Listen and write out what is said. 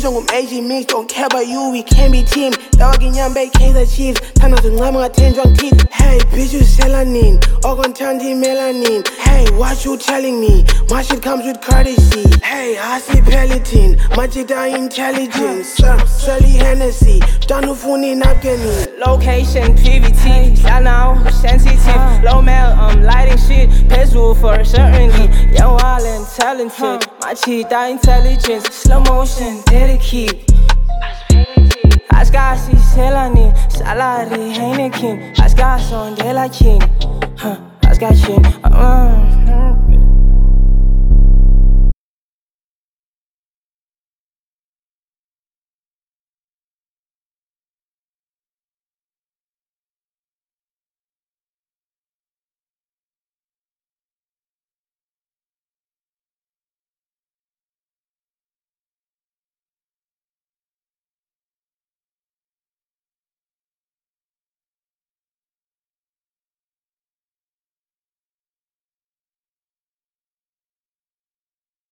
on Meiji mix, don't care about you, we can't be team. Dog in young bay, Kaiser Chiefs. Turn out to ngam nga 10 drunk teeth. Hey, bitch, you selanin. Organ tanti melanin. Hey, what you telling me? My shit comes with courtesy. Hey, I see Peloton. My shit intelligence. Sully Hennessy. Done funny napkin. Location, PVT. Shout now, sensitive. Low mail, lighting shit. Pencil for certainty. Young, wild, and talented. My cheat, intelligence. Slow motion, dedicate. Ascasi Selani, Salari Heineken, Ascason de la King, Ascachin.